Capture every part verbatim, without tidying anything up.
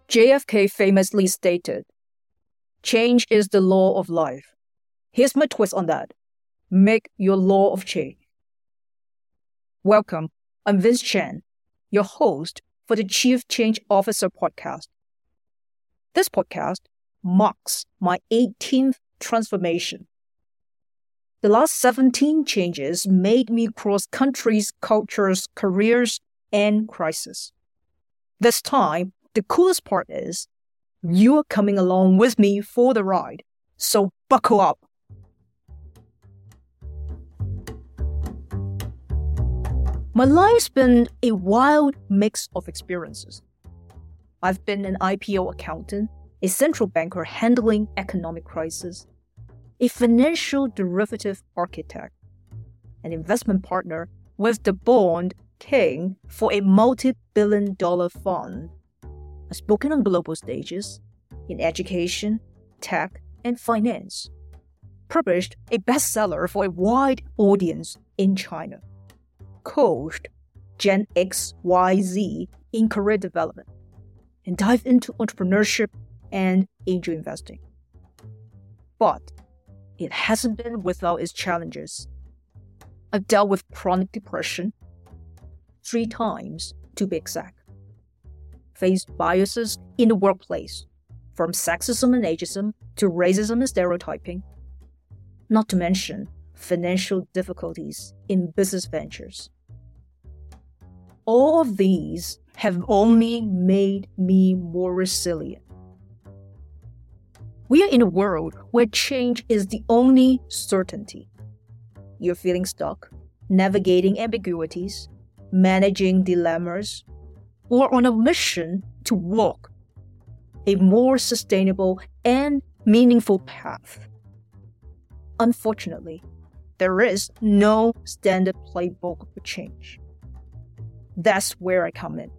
J F K famously stated, "Change is the law of life." Here's my twist on that. Make your law of change. Welcome, I'm Vince Chen, your host for the Chief Change Officer podcast. This podcast marks my eighteenth transformation. The last seventeen changes made me cross countries, cultures, careers, and crises. This time, the coolest part is you're coming along with me for the ride, so buckle up. My life's been a wild mix of experiences. I've been an I P O accountant, a central banker handling economic crisis, a financial derivative architect, an investment partner with the bond king for a multi-billion dollar fund. I've spoken on global stages, in education, tech, and finance. Published a bestseller for a wide audience in China. Coached Gen X Y Z in career development. And dive into entrepreneurship and angel investing. But it hasn't been without its challenges. I've dealt with chronic depression, three times to be exact. Faced biases in the workplace, from sexism and ageism to racism and stereotyping, not to mention financial difficulties in business ventures. All of these have only made me more resilient. We are in a world where change is the only certainty. You're feeling stuck, navigating ambiguities, managing dilemmas, or on a mission to walk a more sustainable and meaningful path. Unfortunately, there is no standard playbook for change. That's where I come in.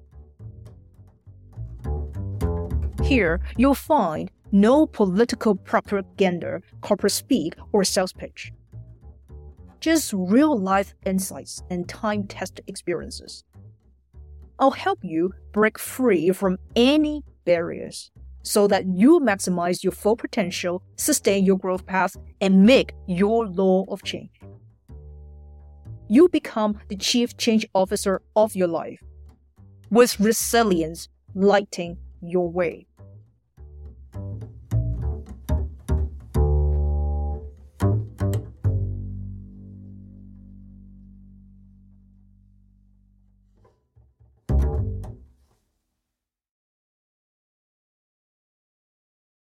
Here, you'll find no political propaganda, corporate speak, or sales pitch. Just real-life insights and time-tested experiences. I'll help you break free from any barriers so that you maximize your full potential, sustain your growth path, and make your law of change. You become the chief change officer of your life, with resilience lighting your way.